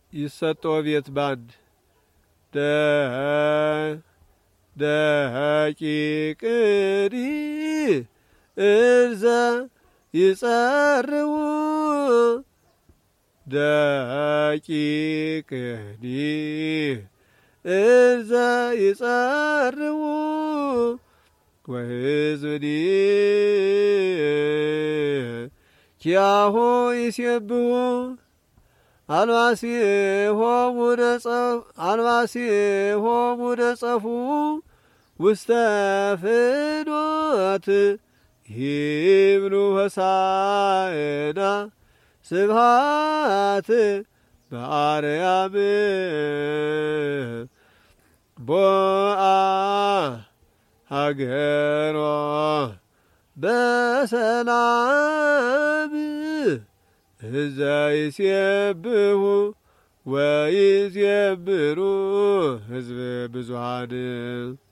ይሰጠው ቤት ባንድ ደቂቅኒ እንዘ ይጸርው ደቂቅኒ እንዘ ይጸርው ወሕዝብኒ ኪያሆ ይሴብሑ አልባሲሆሙ ነጸፉ ውስተ ፍኖት ይብሉ ሆሳዕና ስብሐት በአርያም ቦአ ሀገሮ በሰላም እዘ ይሴብሑ ወይዜምሩ ሕዝብ ብዙኃን